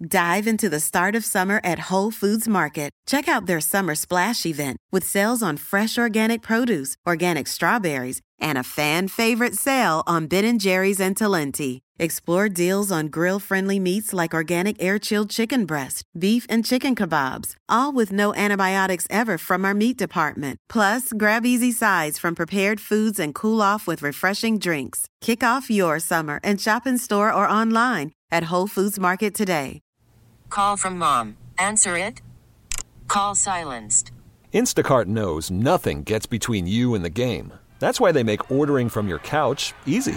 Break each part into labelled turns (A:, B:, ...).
A: Dive into the start of summer at Whole Foods Market. Check out their Summer Splash event with sales on fresh organic produce, organic strawberries, and a fan-favorite sale on Ben & Jerry's and Talenti. Explore deals on grill-friendly meats like organic air-chilled chicken breast, beef and chicken kebabs, all with no antibiotics ever from our meat department. Plus, grab easy sides from prepared foods and cool off with refreshing drinks. Kick off your summer and shop in store or online at Whole Foods Market today.
B: Call from mom. Answer it. Call silenced.
C: Instacart knows nothing gets between you and the game. That's why they make ordering from your couch easy.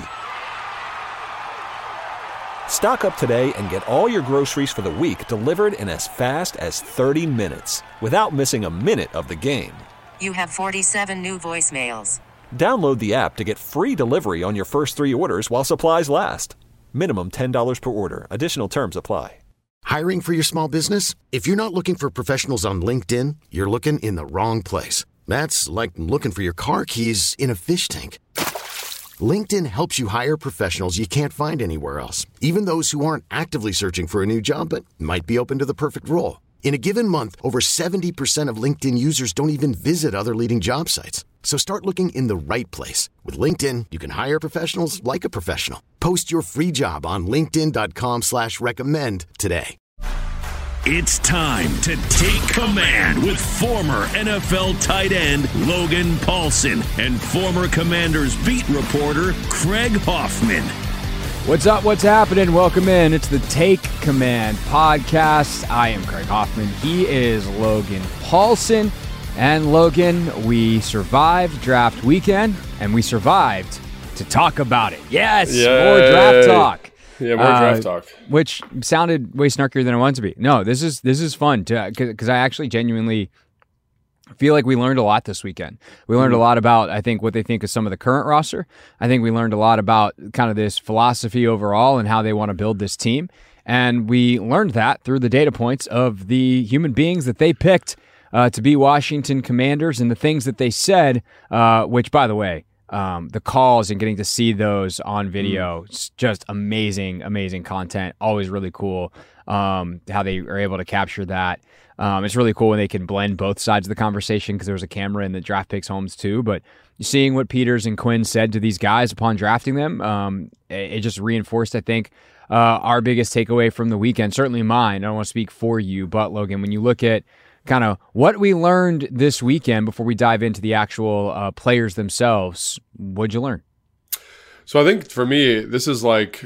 C: Stock up today and get all your groceries for the week delivered in as fast as 30 minutes without missing a minute of the game.
B: You have 47 new voicemails.
C: Download the app to get free delivery on your first 3 orders while supplies last. Minimum $10 per order. Additional terms apply.
D: Hiring for your small business? If you're not looking for professionals on LinkedIn, you're looking in the wrong place. That's like looking for your car keys in a fish tank. LinkedIn helps you hire professionals you can't find anywhere else, even those who aren't actively searching for a new job but might be open to the perfect role. In a given month, over 70% of LinkedIn users don't even visit other leading job sites. So start looking in the right place. With LinkedIn, you can hire professionals like a professional. Post your free job on linkedin.com/recommend today.
E: It's time to take command with former NFL tight end Logan Paulsen and former Commanders beat reporter Craig Hoffman.
F: What's up? What's happening? Welcome in. It's the Take Command podcast. I am Craig Hoffman. He is Logan Paulsen. And Logan, we survived draft weekend, and we survived to talk about it. Yes,
G: Yay.
F: More draft talk.
G: Yeah, more draft talk.
F: Which sounded way snarkier than I wanted to be. No, this is fun because I actually genuinely feel like we learned a lot this weekend. We learned a lot about, I think, what they think of some of the current roster. I think we learned a lot about kind of this philosophy overall and how they want to build this team. And we learned that through the data points of the human beings that they picked to be Washington Commanders and the things that they said, which, by the way, the calls and getting to see those on video, it's just amazing content. Always really cool how they are able to capture that. It's really cool when they can blend both sides of the conversation because there was a camera in the draft picks homes too. But seeing what Peters and Quinn said to these guys upon drafting them, it just reinforced, I think, our biggest takeaway from the weekend. Certainly mine. I don't want to speak for you, but Logan, when you look at kind of what we learned this weekend before we dive into the actual players themselves, what'd you learn?
G: So I think for me, this is like,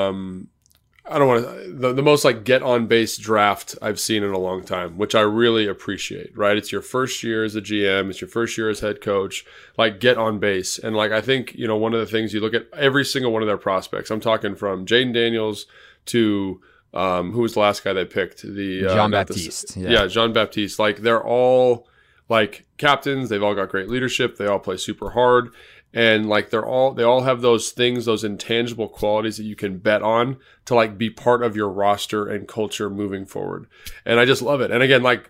G: I don't want to, the most like get on base draft I've seen in a long time, which I really appreciate, right? It's your first year as a GM. It's your first year as head coach, like get on base. And like, I think, you know, one of the things you look at every single one of their prospects, I'm talking from Jaden Daniels to, who was the last guy they picked?
F: Jean Baptiste.
G: Jean Baptiste. Like they're all like captains. They've all got great leadership. They all play super hard. And like they all have those things, those intangible qualities that you can bet on to like be part of your roster and culture moving forward. And I just love it. And again, like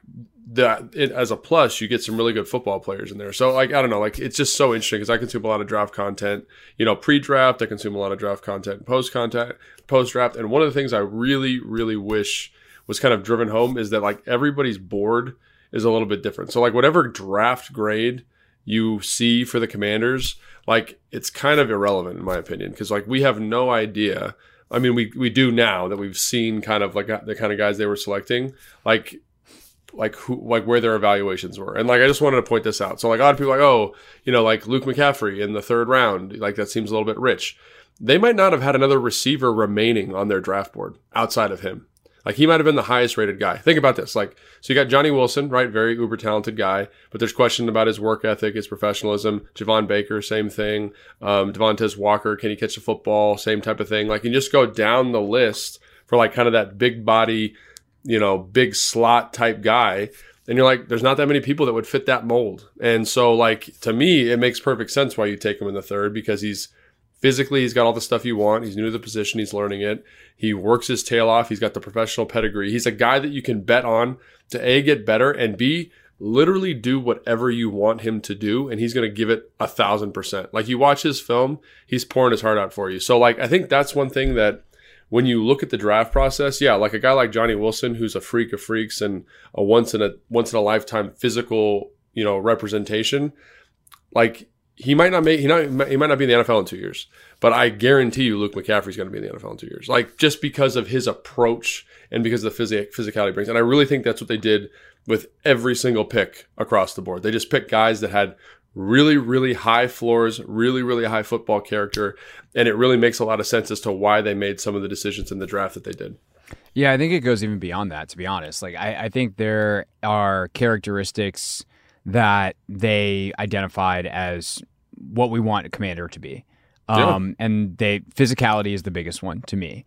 G: as a plus, you get some really good football players in there. So like, I don't know, like it's just so interesting because I consume a lot of draft content, you know, pre-draft, I consume a lot of draft content, post-draft. And one of the things I really, really wish was kind of driven home is that like everybody's board is a little bit different. So like whatever draft grade you see for the Commanders, like it's kind of irrelevant in my opinion, because like we have no idea. I mean, we do now that we've seen kind of like the kind of guys they were selecting, like where their evaluations were. And like I just wanted to point this out. So like a lot of people are like, oh, you know, like Luke McCaffrey in the 3rd round, like that seems a little bit rich. They might not have had another receiver remaining on their draft board outside of him. Like he might have been the highest rated guy. Think about this. Like, so you got Johnny Wilson, right? Very uber talented guy, but there's question about his work ethic, his professionalism. Javon Baker, same thing. Devontae Walker, can he catch the football? Same type of thing. Like you just go down the list for like kind of that big body, you know, big slot type guy. And you're like, there's not that many people that would fit that mold. And so like, to me, it makes perfect sense why you take him in the 3rd, because he's got all the stuff you want. He's new to the position. He's learning it. He works his tail off. He's got the professional pedigree. He's a guy that you can bet on to A, get better, and B, literally do whatever you want him to do, and he's going to give it 1,000%. Like you watch his film, he's pouring his heart out for you. So like, I think that's one thing that when you look at the draft process, yeah, like a guy like Johnny Wilson, who's a freak of freaks and a once in a lifetime physical, representation, like he might not be in the NFL in 2 years, but I guarantee you Luke McCaffrey's going to be in the NFL in 2 years, like just because of his approach and because of the physicality he brings. And I really think that's what they did with every single pick across the board. They just picked guys that had really, really high floors, really, really high football character. And it really makes a lot of sense as to why they made some of the decisions in the draft that they did.
F: Yeah, I think it goes even beyond that, to be honest. Like, I think there are characteristics that they identified as what we want a commander to be. And physicality is the biggest one to me.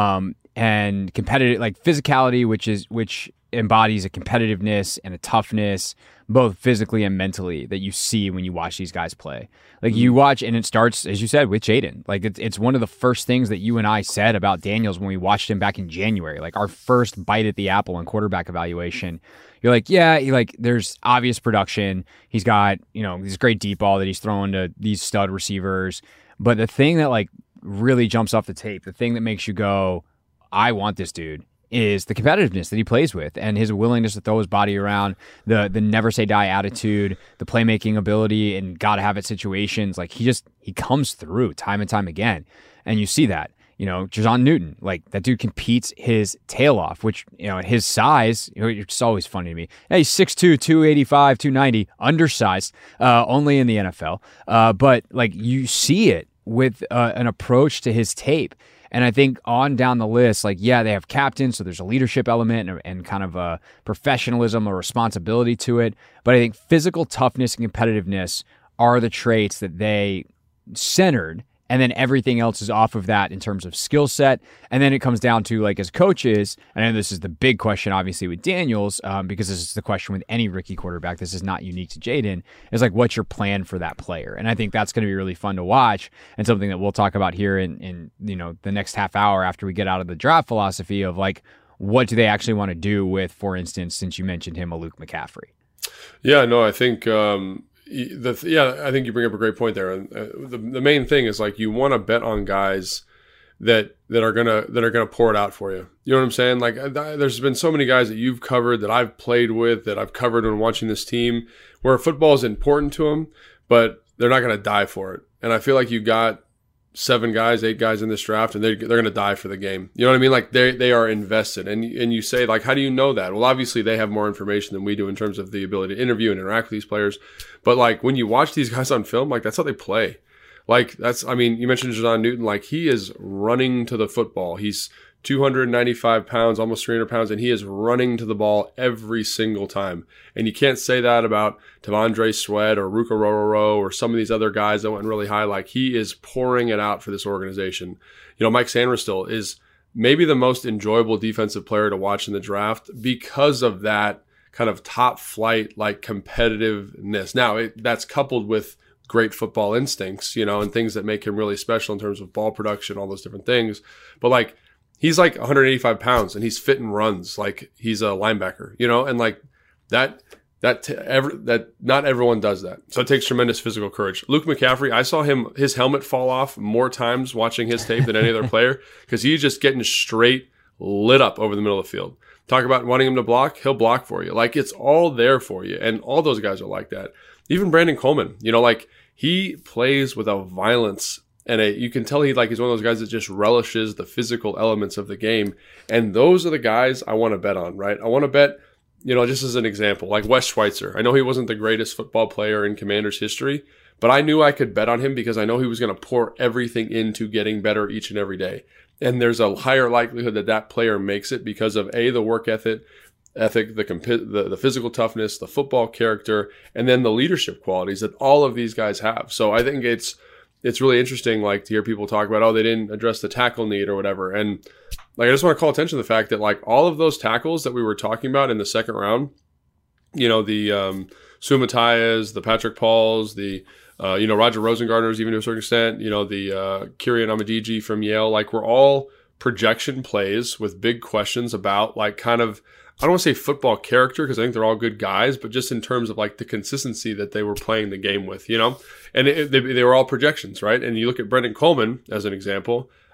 F: And competitive, like physicality, which embodies a competitiveness and a toughness, both physically and mentally, that you see when you watch these guys play. Like you watch, and it starts, as you said, with Jayden. Like it's one of the first things that you and I said about Daniels when we watched him back in January. Like our first bite at the apple on quarterback evaluation. You're like, yeah, there's obvious production. He's got, this great deep ball that he's throwing to these stud receivers. But the thing that like really jumps off the tape, the thing that makes you go, I want this dude, is the competitiveness that he plays with and his willingness to throw his body around, the never say die attitude, the playmaking ability and gotta have it situations. Like he comes through time and time again. And you see that. Jer'Zhan Newton, like that dude competes his tail off, which, at his size, it's always funny to me. Yeah, he's 6'2", 285, 290, undersized, only in the NFL. But like you see it with an approach to his tape. And I think on down the list, like, yeah, they have captains, so there's a leadership element and kind of a professionalism or responsibility to it. But I think physical toughness and competitiveness are the traits that they centered. And then everything else is off of that in terms of skill set. And then it comes down to, like, as coaches, and I know this is the big question, obviously, with Daniels, because this is the question with any rookie quarterback. This is not unique to Jayden. Is like, what's your plan for that player? And I think that's going to be really fun to watch and something that we'll talk about here in the next half hour after we get out of the draft philosophy of, like, what do they actually want to do with, for instance, since you mentioned him, a Luke McCaffrey?
G: Yeah, no, I think I think you bring up a great point there. And the main thing is like you want to bet on guys that are gonna pour it out for you. You know what I'm saying? Like there's been so many guys that you've covered, that I've played with, that I've covered when watching this team, where football is important to them, but they're not gonna die for it. And I feel like you got 8 guys in this draft, and they're going to die for the game. You know what I mean? Like they are invested, and you say, like, how do you know that? Well, obviously they have more information than we do in terms of the ability to interview and interact with these players. But like when you watch these guys on film, like that's how they play. Like you mentioned Jer'Zhan Newton, like he is running to the football. He's 295 pounds, almost 300 pounds, and he is running to the ball every single time. And you can't say that about T'Vondre Sweat or Ruka Rororo or some of these other guys that went really high. Like he is pouring it out for this organization. Mike Sanderstill is maybe the most enjoyable defensive player to watch in the draft because of that kind of top flight, like competitiveness. Now that's coupled with great football instincts, and things that make him really special in terms of ball production, all those different things. But like, he's like 185 pounds and he's fit and runs like he's a linebacker, and like that not everyone does that. So it takes tremendous physical courage. Luke McCaffrey, I saw his helmet fall off more times watching his tape than any other player because he's just getting straight lit up over the middle of the field. Talk about wanting him to block, he'll block for you. Like it's all there for you. And all those guys are like that. Even Brandon Coleman, like he plays with a violence. And you can tell he's one of those guys that just relishes the physical elements of the game. And those are the guys I want to bet on, right? I want to bet, just as an example, like Wes Schweitzer. I know he wasn't the greatest football player in Commanders history, but I knew I could bet on him because I know he was going to pour everything into getting better each and every day. And there's a higher likelihood that player makes it because of the work ethic, the physical toughness, the football character, and then the leadership qualities that all of these guys have. So I think it's really interesting, like, to hear people talk about, they didn't address the tackle need or whatever. And like, I just want to call attention to the fact that like all of those tackles that we were talking about in the second round, the Sue Mathias, the Patrick Pauls, the Roger Rosengartner's even to a certain extent, the Kirian Amadiji from Yale, like were all projection plays with big questions about like kind of, I don't want to say football character because I think they're all good guys, but just in terms of like the consistency that they were playing the game with, and they were all projections, right? And you look at Brendan Coleman as an example.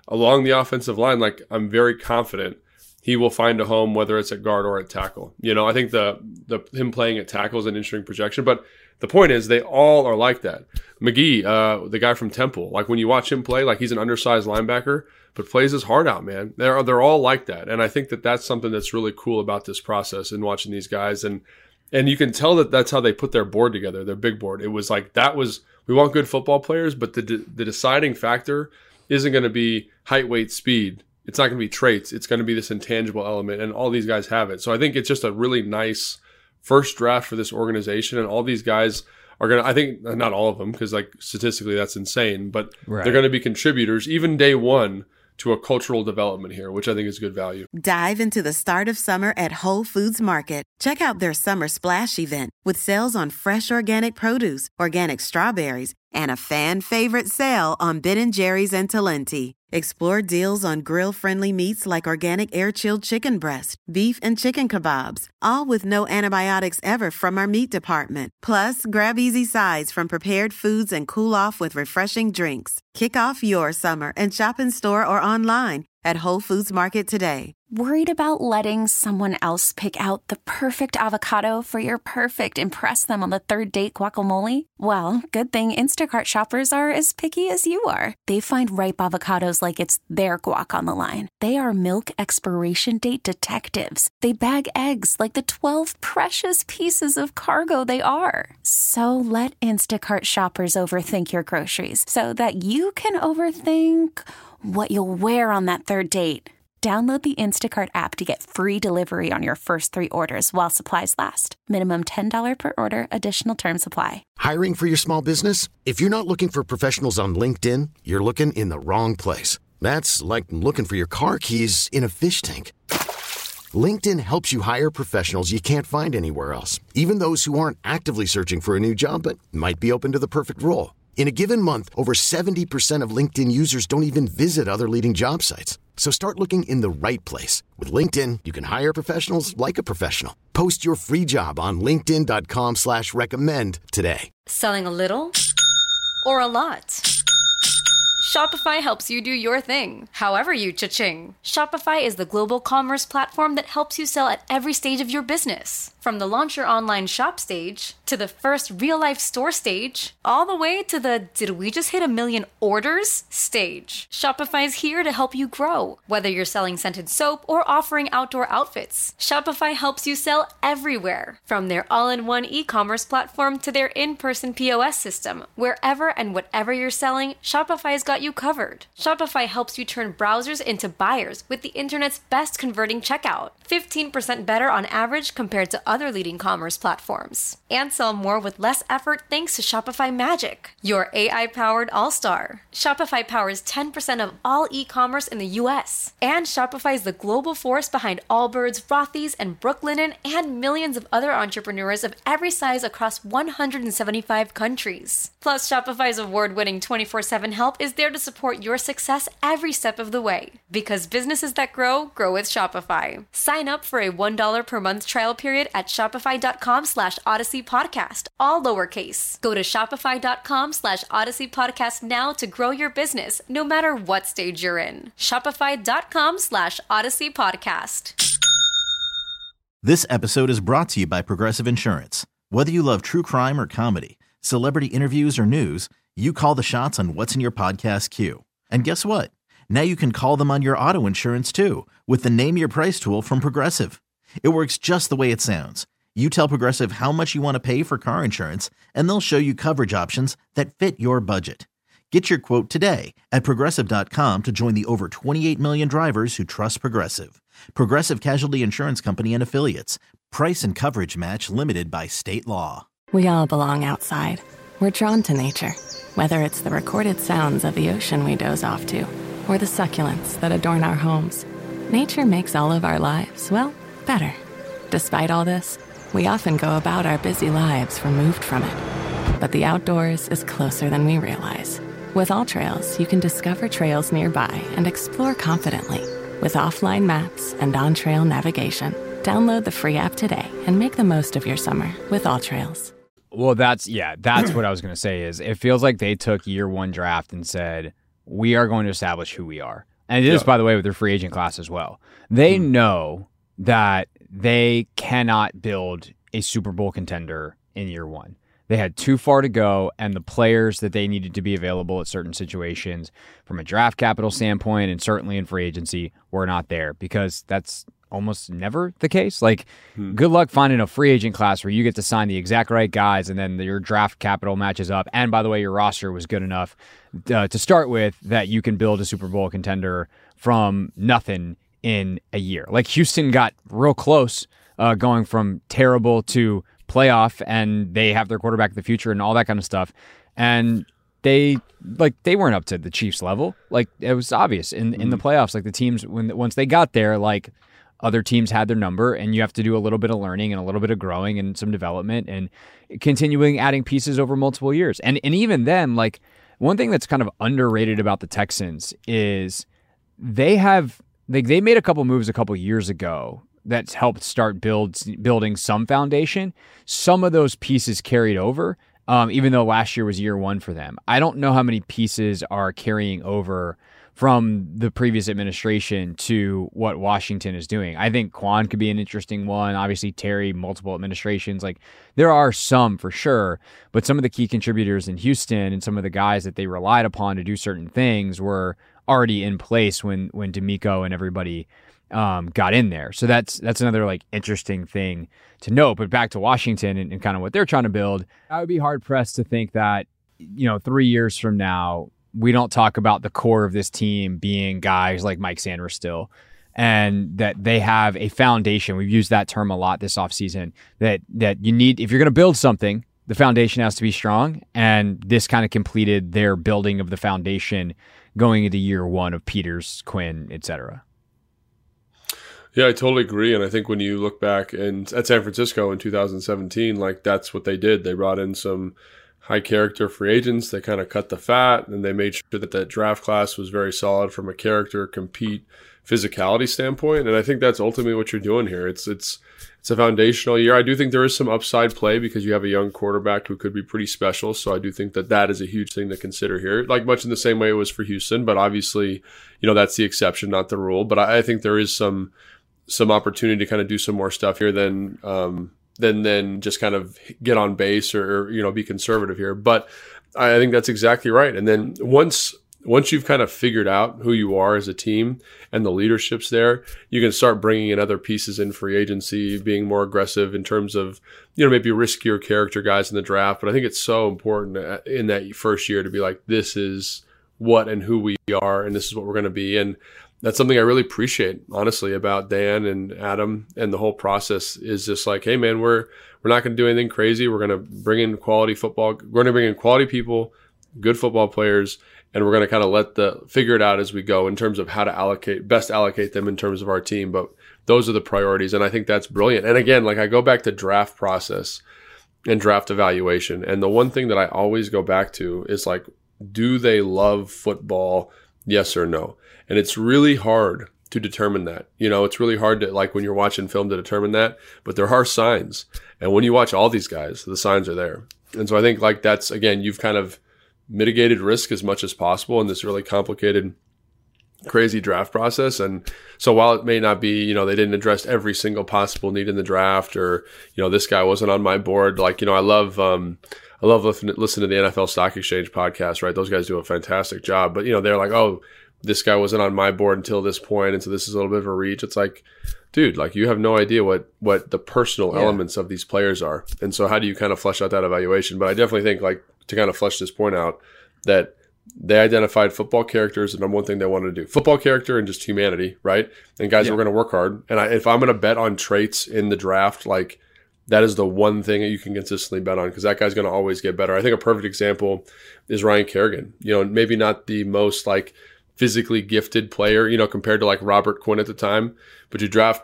G: along the offensive line, like I'm very confident he will find a home, whether it's at guard or at tackle. You know, I think the him playing at tackle is an interesting projection, but the point is they all are like that. McGee, the guy from Temple, like when you watch him play, like he's an undersized linebacker, but plays his heart out, man. They're all like that. And I think that that's something that's really cool about this process and watching these guys. And you can tell that that's how they put their board together, their big board. It was like, we want good football players, but the deciding factor isn't going to be height, weight, speed. It's not going to be traits. It's going to be this intangible element, and all these guys have it. So I think it's just a really nice first draft for this organization, and all these guys are going to, I think, not all of them, because like statistically that's insane, but They're going to be contributors, even day one, to a cultural development here, which I think is good value.
A: Dive into the start of summer at Whole Foods Market. Check out their Summer Splash event with sales on fresh organic produce, organic strawberries, and a fan-favorite sale on Ben & Jerry's and Talenti. Explore deals on grill-friendly meats like organic air-chilled chicken breast, beef and chicken kebabs, all with no antibiotics ever from our meat department. Plus, grab easy sides from prepared foods and cool off with refreshing drinks. Kick off your summer and shop in store or online at Whole Foods Market today.
H: Worried about letting someone else pick out the perfect avocado for your perfect impress them on the third date guacamole? Well, good thing Instacart shoppers are as picky as you are. They find ripe avocados like it's their guac on the line. They are milk expiration date detectives. They bag eggs like the 12 precious pieces of cargo they are. So let Instacart shoppers overthink your groceries so that you can overthink what you'll wear on that third date. Download the Instacart app to get free delivery on your first 3 orders while supplies last. Minimum $10 per order. Additional terms apply.
D: Hiring for your small business? If you're not looking for professionals on LinkedIn, you're looking in the wrong place. That's like looking for your car keys in a fish tank. LinkedIn helps you hire professionals you can't find anywhere else, even those who aren't actively searching for a new job but might be open to the perfect role. In a given month, over 70% of LinkedIn users don't even visit other leading job sites. So start looking in the right place. With LinkedIn, you can hire professionals like a professional. Post your free job on linkedin.com/recommend today.
I: Selling a little or a lot? Shopify helps you do your thing, however you cha-ching. Shopify is the global commerce platform that helps you sell at every stage of your business. From the launch your online shop stage, to the first real-life store stage, all the way to the did we just hit 1 million orders stage. Shopify is here to help you grow. Whether you're selling scented soap or offering outdoor outfits, Shopify helps you sell everywhere. From their all-in-one e-commerce platform to their in-person POS system, wherever and whatever you're selling, Shopify's got you covered. Shopify helps you turn browsers into buyers with the internet's best converting checkout. 15% better on average compared to other leading commerce platforms. And sell more with less effort thanks to Shopify Magic, your AI-powered all-star. Shopify powers 10% of all e-commerce in the US. And Shopify is the global force behind Allbirds, Rothy's, and Brooklinen, and millions of other entrepreneurs of every size across 175 countries. Plus, Shopify's award-winning 24/7 help is there to support your success every step of the way. Because businesses that grow, grow with Shopify. Sign up for a $1 per month trial period at shopify.com/Odyssey Podcast, all lowercase. Go to shopify.com/Odyssey Podcast now to grow your business, no matter what stage you're in. Shopify.com/Odyssey Podcast.
J: This episode is brought to you by Progressive Insurance. Whether you love true crime or comedy, celebrity interviews or news, you call the shots on what's in your podcast queue. And guess what? Now you can call them on your auto insurance too with the Name Your Price tool from Progressive. It works just the way it sounds. You tell Progressive how much you want to pay for car insurance, and they'll show you coverage options that fit your budget. Get your quote today at Progressive.com to join the over 28 million drivers who trust Progressive. Progressive Casualty Insurance Company and Affiliates. Price and coverage match limited by state law.
K: We all belong outside. We're drawn to nature, whether it's the recorded sounds of the ocean we doze off to, or the succulents that adorn our homes. Nature makes all of our lives, well, better. Despite all this, we often go about our busy lives removed from it. But the outdoors is closer than we realize. With AllTrails, you can discover trails nearby and explore confidently. With offline maps and on-trail navigation, download the free app today and make the most of your summer with AllTrails.
F: Well, that's what I was going to say is it feels like they took year one draft and said, we are going to establish who we are. And it is, by the way, with their free agent class as well. They know that they cannot build a Super Bowl contender in year one. They had too far to go, and the players that they needed to be available at certain situations from a draft capital standpoint and certainly in free agency were not there, because that's almost never the case. Like, good luck finding a free agent class where you get to sign the exact right guys and then your draft capital matches up. And by the way, your roster was good enough to start with that you can build a Super Bowl contender from nothing in a year. Like, Houston got real close going from terrible to playoff, and they have their quarterback of the future and all that kind of stuff. And they weren't up to the Chiefs level. Like, it was obvious in the playoffs. Like, the teams, once they got there, like, other teams had their number, and you have to do a little bit of learning and a little bit of growing and some development and continuing adding pieces over multiple years. And even then, like, one thing that's kind of underrated about the Texans is they made a couple moves a couple years ago that's helped start building some foundation. Some of those pieces carried over, even though last year was year one for them. I don't know how many pieces are carrying over from the previous administration to what Washington is doing. I think Quan could be an interesting one. Obviously, Terry, multiple administrations. Like, there are some for sure, but some of the key contributors in Houston and some of the guys that they relied upon to do certain things were already in place when D'Amico and everybody got in there. So that's another like interesting thing to note. But back to Washington and kind of what they're trying to build, I would be hard pressed to think that, 3 years from now, we don't talk about the core of this team being guys like Mike Sanders still, and that they have a foundation. We've used that term a lot this offseason, that you need, if you're going to build something, the foundation has to be strong. And this kind of completed their building of the foundation going into year one of Peters, Quinn, etc.
G: Yeah, I totally agree. And I think when you look back at San Francisco in 2017, like, that's what they did. They brought in some high character free agents. They kind of cut the fat, and they made sure that draft class was very solid from a character, compete, physicality standpoint. And I think that's ultimately what you're doing here. It's a foundational year. I do think there is some upside play because you have a young quarterback who could be pretty special. So I do think that is a huge thing to consider here, like much in the same way it was for Houston. But obviously, that's the exception, not the rule. But I think there is some opportunity to kind of do some more stuff here than just kind of get on base or be conservative here. But I think that's exactly right. And then once you've kind of figured out who you are as a team and the leadership's there, you can start bringing in other pieces in free agency, being more aggressive in terms of, maybe riskier character guys in the draft. But I think it's so important in that first year to be like, this is what and who we are, and this is what we're going to be. And that's something I really appreciate, honestly, about Dan and Adam and the whole process is just like, hey, man, we're not going to do anything crazy. We're going to bring in quality football. We're going to bring in quality people, good football players, and we're going to kind of figure it out as we go in terms of how to best allocate them in terms of our team. But those are the priorities, and I think that's brilliant. And again, like, I go back to draft process and draft evaluation, and the one thing that I always go back to is like, do they love football? Yes or no? And it's really hard to determine that. It's really hard to, like, when you're watching film to determine that, but there are signs. And when you watch all these guys, the signs are there. And so I think, like, that's, again, you've kind of mitigated risk as much as possible in this really complicated, crazy draft process. And so while it may not be, they didn't address every single possible need in the draft, or, this guy wasn't on my board. Like, I love listening to the NFL Stock Exchange podcast, right? Those guys do a fantastic job. But, they're like, oh, this guy wasn't on my board until this point, and so this is a little bit of a reach. It's like, dude, like, you have no idea what the personal elements of these players are. And so how do you kind of flesh out that evaluation? But I definitely think, like, to kind of flesh this point out, that they identified football character as the number one thing they wanted to do. Football character and just humanity, right? And guys are going to work hard. And if I'm going to bet on traits in the draft, like, that is the one thing that you can consistently bet on, because that guy's going to always get better. I think a perfect example is Ryan Kerrigan. Maybe not the most, like, physically gifted player, compared to like Robert Quinn at the time, but you draft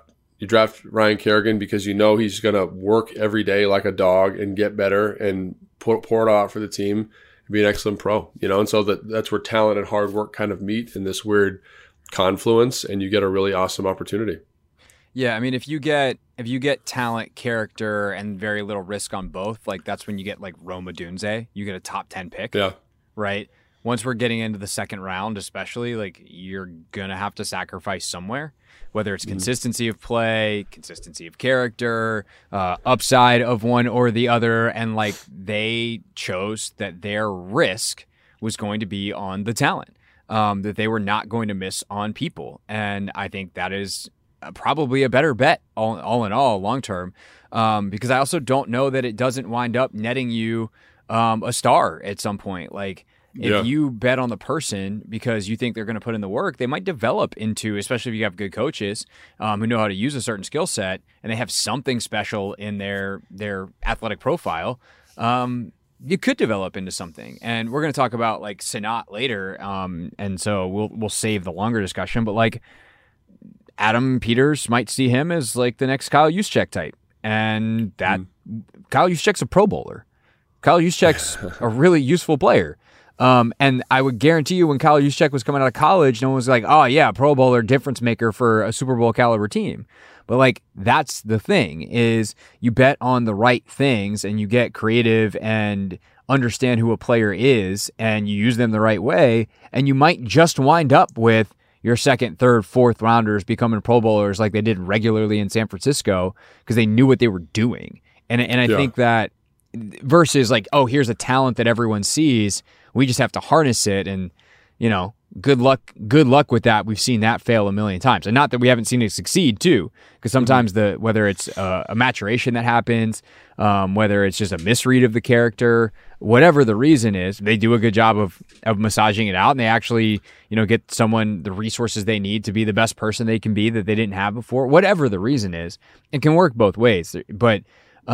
G: Ryan Kerrigan because he's going to work every day like a dog and get better and pour it out for the team and be an excellent pro, and so that's where talent and hard work kind of meet in this weird confluence, and you get a really awesome opportunity.
F: Yeah, I mean, if you get talent, character, and very little risk on both, like, that's when you get like Rome Odunze. You get a top 10 pick.
G: Yeah.
F: Right? once we're getting into the second round, especially, like, you're going to have to sacrifice somewhere, whether it's consistency of play, consistency of character, upside of one or the other. And, like, they chose that their risk was going to be on the talent, that they were not going to miss on people. And I think that is probably a better bet all in all long term, because I also don't know that it doesn't wind up netting you a star at some point. Like, if you bet on the person because you think they're going to put in the work, they might develop into, especially if you have good coaches who know how to use a certain skill set and they have something special in their athletic profile, you could develop into something. And we're going to talk about, like, Sanat later, and so we'll save the longer discussion. But, like, Adam Peters might see him as, like, the next Kyle Juszczyk type, and that Kyle Juszczyk's a Pro Bowler. Kyle Juszczyk's a really useful player. And I would guarantee you when Kyle Juszczyk was coming out of college, no one was like, oh yeah, Pro Bowler, difference maker for a Super Bowl caliber team. But, like, that's the thing, is you bet on the right things and you get creative and understand who a player is and you use them the right way. And you might just wind up with your second, third, fourth rounders becoming Pro Bowlers like they did regularly in San Francisco because they knew what they were doing. And I think that versus, like, oh, here's a talent that everyone sees, we just have to harness it, and, you know, good luck with that. We've seen that fail a million times, and not that we haven't seen it succeed too, because sometimes whether it's a maturation that happens, whether it's just a misread of the character, whatever the reason is, they do a good job of massaging it out, and they actually, you know, get someone the resources they need to be the best person they can be that they didn't have before. Whatever the reason is, it can work both ways. But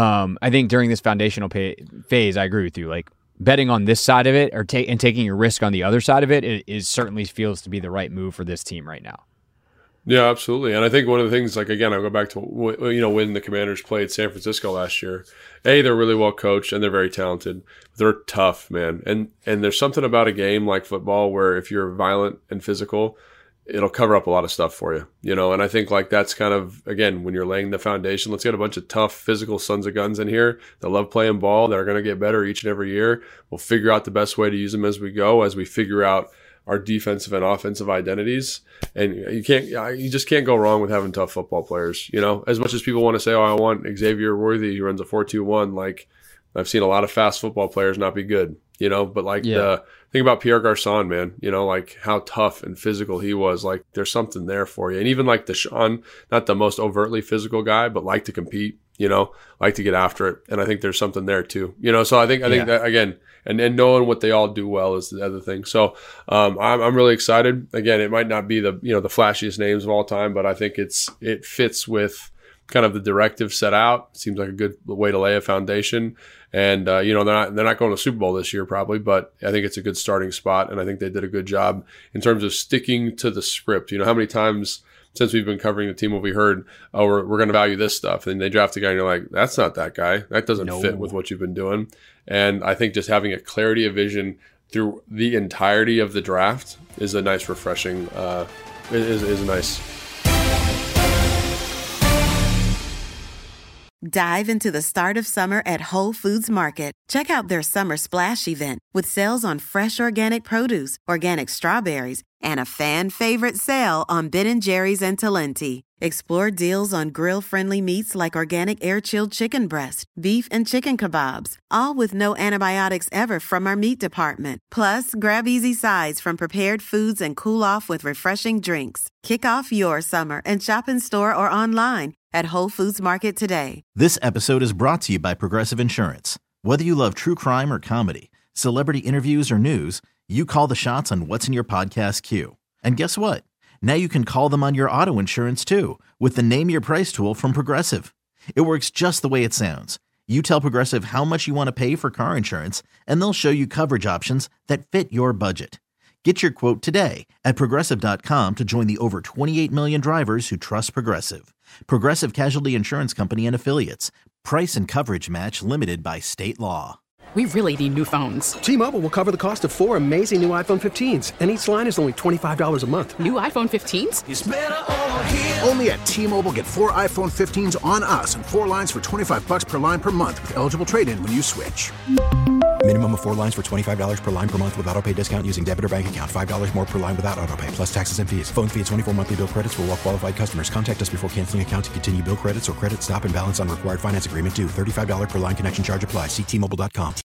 F: I think during this foundational phase, I agree with you. Like, betting on this side of it and taking your risk on the other side of it is certainly feels to be the right move for this team right now.
G: Yeah, absolutely. And I think one of the things, like, again, I'll go back to, you know, when the Commanders played San Francisco last year, they're really well coached and they're very talented. They're tough, man. And there's something about a game like football where if you're violent and physical, it'll cover up a lot of stuff for you, you know? And I think, like, that's kind of, again, when you're laying the foundation, let's get a bunch of tough physical sons of guns in here that love playing ball, that are going to get better each and every year. We'll figure out the best way to use them as we go, as we figure out our defensive and offensive identities. And you just can't go wrong with having tough football players, you know? As much as people want to say, oh, I want Xavier Worthy who runs a 4.21, like, I've seen a lot of fast football players not be good, you know? But, like, the thing about Pierre Garçon, man, you know, like, how tough and physical he was, like, there's something there for you. And even, like, Deshaun, not the most overtly physical guy, but like to compete, you know, like to get after it. And I think there's something there too, you know? So I think that, again, and knowing what they all do well is the other thing. So I'm really excited. Again, it might not be the flashiest names of all time, but I think it fits with kind of the directive set out. It seems like a good way to lay a foundation. And, you know, they're not going to Super Bowl this year probably, but I think it's a good starting spot. And I think they did a good job in terms of sticking to the script. You know, how many times since we've been covering the team have we heard, oh, we're going to value this stuff. And they draft a guy and you're like, that's not that guy. That doesn't fit with what you've been doing. And I think just having a clarity of vision through the entirety of the draft is a nice, refreshing, is a nice.
A: Dive into the start of summer at Whole Foods Market. Check out their Summer Splash event with sales on fresh organic produce, organic strawberries, and a fan-favorite sale on Ben & Jerry's and Talenti. Explore deals on grill-friendly meats like organic air-chilled chicken breast, beef and chicken kebabs, all with no antibiotics ever from our meat department. Plus, grab easy sides from prepared foods and cool off with refreshing drinks. Kick off your summer and shop in store or online at Whole Foods Market today.
J: This episode is brought to you by Progressive Insurance. Whether you love true crime or comedy, celebrity interviews or news, you call the shots on what's in your podcast queue. And guess what? Now you can call them on your auto insurance too with the Name Your Price tool from Progressive. It works just the way it sounds. You tell Progressive how much you want to pay for car insurance, and they'll show you coverage options that fit your budget. Get your quote today at Progressive.com to join the over 28 million drivers who trust Progressive. Progressive Casualty Insurance Company and Affiliates. Price and coverage match limited by state law.
L: We really need new phones.
M: T-Mobile will cover the cost of 4 amazing new iPhone 15s, and each line is only $25 a month.
L: New iPhone 15s?
N: It's better over here. Only at T-Mobile, get 4 iPhone 15s on us and 4 lines for $25 per line per month with eligible trade-in when you switch.
O: Minimum of 4 lines for $25 per line per month with autopay discount using debit or bank account. $5 more per line without autopay, plus taxes and fees. Phone fee at 24 monthly bill credits for well-qualified customers. Contact us before canceling account to continue bill credits or credit stop and balance on required finance agreement due. $35 per line connection charge applies. See T-Mobile.com.